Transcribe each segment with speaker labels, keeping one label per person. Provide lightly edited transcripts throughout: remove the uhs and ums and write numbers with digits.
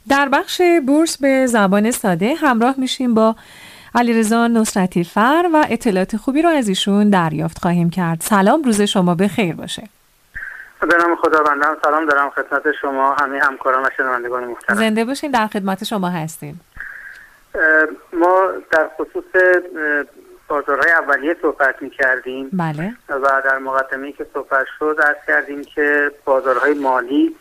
Speaker 1: در بخش بورس به زبان ساده همراه میشیم با علیرضا نصرتی فر و اطلاعات خوبی رو از ایشون دریافت خواهیم کرد. سلام، روز شما بخیر باشه.
Speaker 2: به نام خداوندم سلام دارم خدمت شما همه همکاران و شنوندگان محترم.
Speaker 1: زنده باشین، در خدمت شما هستیم.
Speaker 2: ما در خصوص بازارهای اولیه صحبت می‌کردیم.
Speaker 1: بله.
Speaker 2: و در مقدمه‌ای که صحبت شد عرض کردیم که بازارهای مالی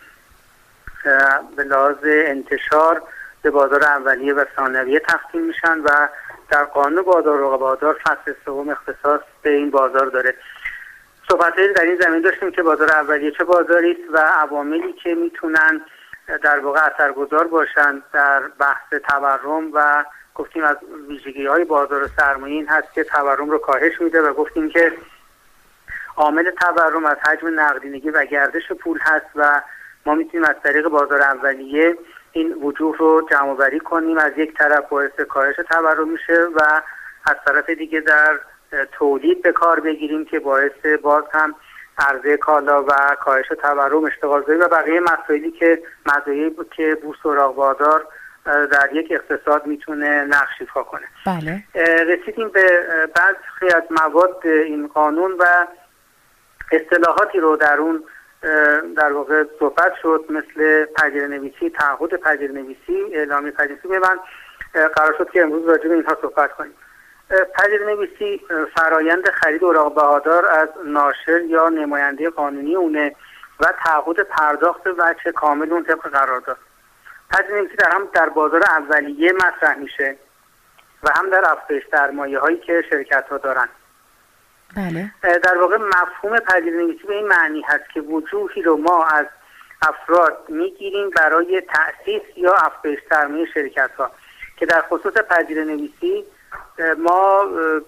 Speaker 2: به لحاظ انتشار به بازار اولیه و ثانویه تقسیم میشن و در قانون بازار فصل سوم اختصاص به این بازار داره. صحبت‌هایی در این زمین داشتیم که بازار اولیه چه بازاری است و عواملی که میتونن در واقع اثرگذار باشن در بحث تورم و گفتیم از ویژگی‌های بازار سرمایه این هست که تورم رو کاهش میده و گفتیم که عامل تورم از حجم نقدینگی و گردش پول هست و ما میتونیم از طریق بازار اولیه این وجوه رو جمع‌آوری کنیم. از یک طرف باعث کاهش تورم میشه و از طرف دیگه در تولید به کار بگیریم که باعث باز هم عرضه کالا و کاهش تورم، اشتغالزایی و بقیه مسائلی که مزایایی که بورس اوراق بازار در یک اقتصاد میتونه نقش ایفا کنه.
Speaker 1: بله.
Speaker 2: رسیدیم به بعضی از مواد این قانون و اصطلاحاتی رو در اون در واقع صحبت شد، مثل پذیرنویسی، تعهد پذیرنویسی، اعلامیه پذیرنویسی. من قرار شد که امروز راجع به اینها صحبت کنیم. پذیرنویسی فرایند خرید اوراق بهادار از ناشر یا نماینده قانونی اونه و تعهد پرداخت وجه کامل اون طبق قرارداد. پذیرنویسی هم در بازار اولیه مطرح میشه و هم در افزایش سرمایه هایی که شرکت ها دارن.
Speaker 1: بله.
Speaker 2: در واقع مفهوم پذیرنویسی به این معنی هست که وجوهی رو ما از افراد میگیریم برای تأسیس یا افزایش سرمایه شرکت ها که در خصوص پذیرنویسی ما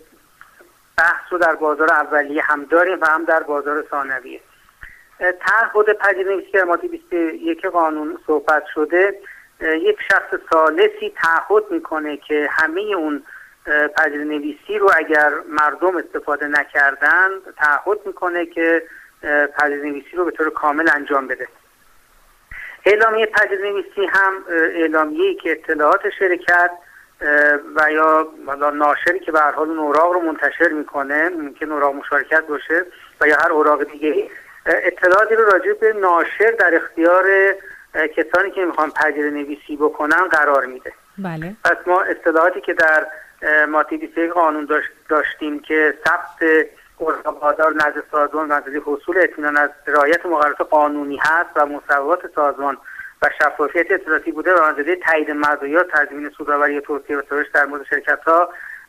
Speaker 2: بحث رو در بازار اولیه هم داریم و هم در بازار ثانویه. تعهد پذیرنویسی که در ماده 21 قانون صحبت شده، یک شخص ثالثی تعهد میکنه که همه اون پذیرنویسی رو اگر مردم استفاده نکردن تعهد میکنه که پذیرنویسی رو به طور کامل انجام بده. اعلامیه پذیرنویسی هم اعلامیه‌ای که اطلاعات شرکت و یا ناشری که به هر حال اون اوراق رو منتشر میکنه، ممکن اوراق مشارکت باشه و یا هر اوراق دیگه، اطلاعاتی رو راجع به ناشر در اختیار کسانی که میخوان پذیرنویسی بکنن قرار میده.
Speaker 1: بله.
Speaker 2: پس ما اصطلاحاتی که در ماده 21 قانون داشتیم که ثبت اوراق بهادار نزد سازمان منظور حصول اطمینان از رعایت مقررات قانونی هست و مصوبات سازمان و شفافیت اطلاعاتی بوده و منظور تایید مزایا، تضمین سودآوری، توسعه و سرایش در مورد شرکت‌ها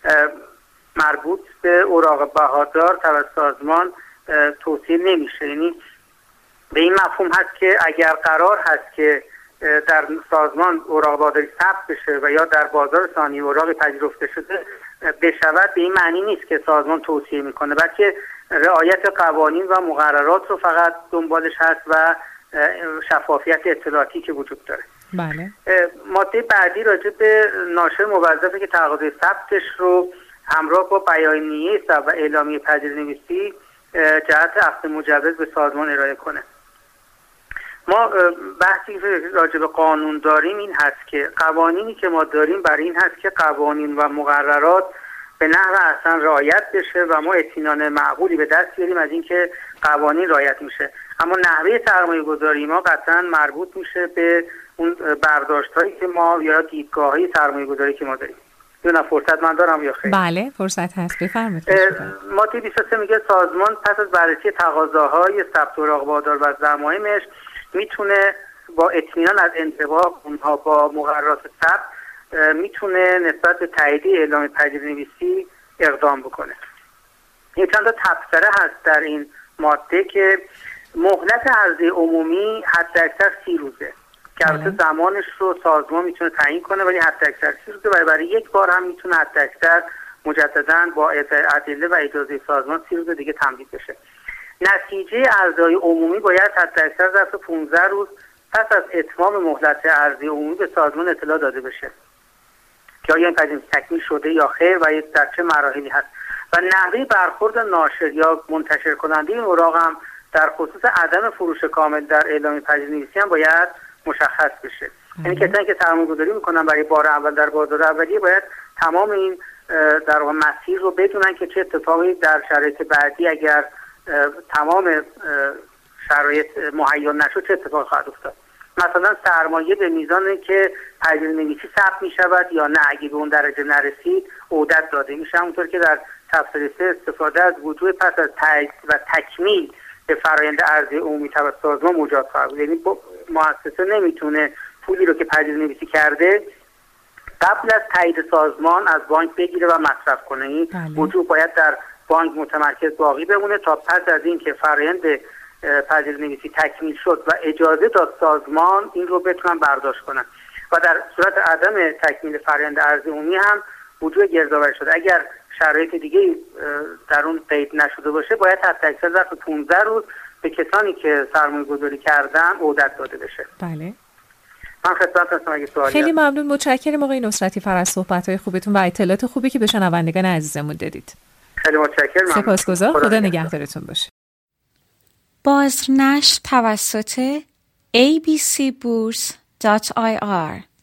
Speaker 2: مربوط به اوراق بهادار توسط سازمان توصیه نمیشه. یعنی به این مفهوم هست که اگر قرار هست که در سازمان اوراق بهاداری ثبت بشه و یا در بازار ثانویه اوراق پذیرفته شده بشود، به این معنی نیست که سازمان توصیه میکنه، بلکه رعایت قوانین و مقررات رو فقط دنبالش هست و شفافیت اطلاعاتی که وجود داره.
Speaker 1: بله.
Speaker 2: ماده بعدی راجع به ناشر موظفه که تقاضای ثبتش رو همراه با بیانیه و اعلامیه پذیرنویسی جهت اخذ مجوز به سازمان ارائه کنه. ما بحثی راجع به قانون داریم این هست که قوانینی که ما داریم برای این هست که قوانین و مقررات به نحو احسن رعایت بشه و ما اطمینان معقولی به دست بیاریم از اینکه قوانین رعایت میشه. اما نحوه سرمایه گذاری ما قطعا مربوط میشه به اون برداشت‌هایی که ما یا دیدگاه‌های سرمایه گذاری که ما داریم. نه فرصت من دارم یا خیر؟
Speaker 1: بله فرصت هست، بفرمایید.
Speaker 2: ماده 23 میگه سازمان پس از بررسی تقاضاهای ثبت اوراق بهادار و ضمایمش میتونه با اطمینان از انطباق اونها با مقررات ثبت میتونه نسبت به تایید اعلام پذیرنویسی اقدام بکنه. یک چند تا تبصره هست در این ماده که مهلت عرضه عمومی حداکثر 30 روزه که البته زمانش رو سازمان میتونه تعیین کنه، ولی حداکثر 30 روزه و برای یک بار هم میتونه حداکثر مجددا با ادله و اجازه سازمان 30 روز دیگه تمدید بشه. نتیجه عرضه‌های عمومی باید حداکثر ظرف 15 روز پس از اتمام مهلت عرضه عمومی به سازمان اطلاع داده بشه که آیا این پذیرنویسی تکمیل شده یا خیر و در چه مراحلی هست. و نحوه برخورد ناشر یا منتشر کننده این اوراق هم در خصوص عدم فروش کامل در اعلام پذیرنویسی هم باید مشخص بشه. یعنی کسانی که سرمایه‌گذاری میکنن برای بار اول در بازار اولیه باید تمام این در واقع مسیر رو بدونن که چه اتفاقی در شرایط بعدی اگر تمام شرایط مهیا نشد چه اتفاقی خواهد افتاد. مثلا سرمایه به میزانی که پذیرش‌نویسی ثبت می‌شود یا نه، اگه به اون درجه نرسید عودت داده میشه. همونطور که در تفسیر 3 استفاده از وجوه پس از تایید و تکمیل به فرآیند عرضه عمومی توسط سازمان مجاز خواهد بود. یعنی مؤسسه نمیتونه پولی رو که پذیرش‌نویسی کرده قبل از تایید سازمان از بانک بگیره و مصرف کنه. این وجوه باید در بانک متمرکز باقی بمونه تا پس از اینکه فرآیند پذیرش‌نویسی تکمیل شد و اجازه داد سازمان این رو بتونن برداشت کنن. و در صورت عدم تکمیل فرآیند عرضه عمومی هم وجوه گردآوری شده. اگر شرایط دیگه در اون قید نشده باشه باید حتی اکثر ظرف 15 روز به کسانی که سرمایه‌گذاری کردن عودت داده بشه.
Speaker 1: بله.
Speaker 2: من خدمت هستم اگه سوالی
Speaker 1: خیلی ممنون، متشکرم آقای نصرتی فر از صحبت‌های خوبتون و اطلاعات خوبی که به شنوندگان عزیزمون دادید.
Speaker 2: خیلی متشکرم.
Speaker 1: سپاسگزار. خدا نگهدارتون باشه.
Speaker 3: بازنشر توسط abcburs.ir